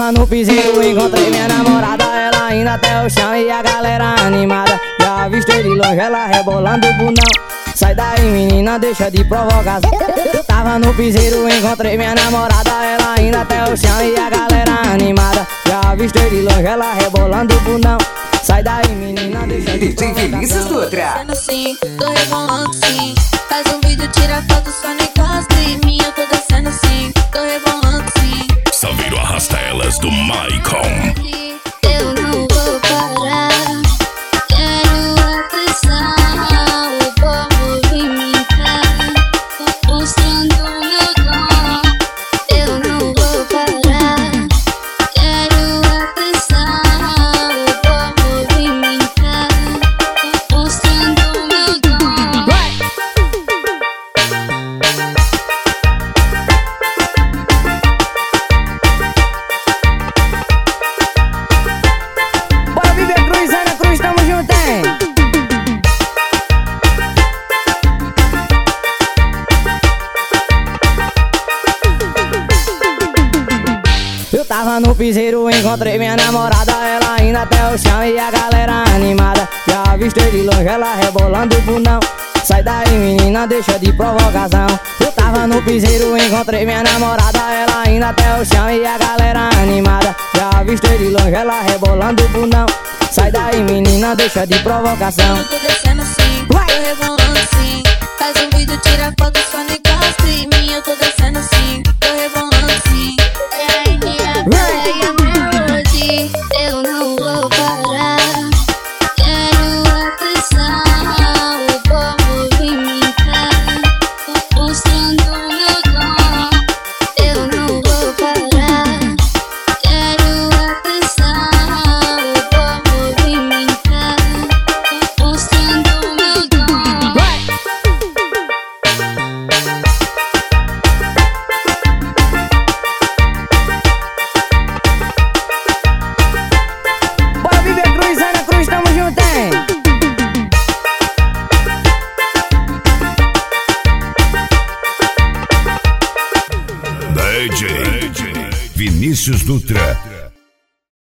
tava no piseiro, encontrei minha namorada. Ela indo até o chão e a galera animada. Já avistei de longe ela rebolando o bundão. Sai daí menina, deixa de provocação. Tava no piseiro, encontrei minha namorada. Ela indo até o chão e a galera animada. Já avistei de longe ela rebolando o bundão. Sai daí menina, deixa de DJ Vinícius Dutra. Assim, tô rebolando sim. Faz um vídeo, tira foto, só não encosta em mim. Eu tô descendo assim, tô rebolando sim. Saveiro arrasta elas do Maicon. Eu não vou parar. Quero atenção. O povo movimentar, mostrando meu dom. Eu não vou parar. Quero atenção. O povo movimentar, mostrando meu dom. Bora viver cruz, Ana Cruz, tamo junto, hein? Eu tava no piseiro, encontrei minha namorada. Ela indo até o chão e a galera animada. Já avistei de longe ela rebolando o bundão. Sai daí menina, deixa de provocação. Eu tava no piseiro, encontrei minha namorada. Ela indo até o chão e a galera animada. Já avistei de longe ela rebolando o bundão. Sai daí menina, deixa de provocação. Eu tô descendo assim, tô rebolando assim. Faz um vídeo, tira foto, só não encosta em mim. Eu tô descendo assim, tô rebolando assim. Eu não vou parar. Quero atenção. O povo movimentar, mostrando meu dom. Eu não vou parar. Quero atenção. O povo movimentar, mostrando meu dom. Bora viver cruz, Ana Cruz, tamo junto, hein? DJ Vinícius Dutra.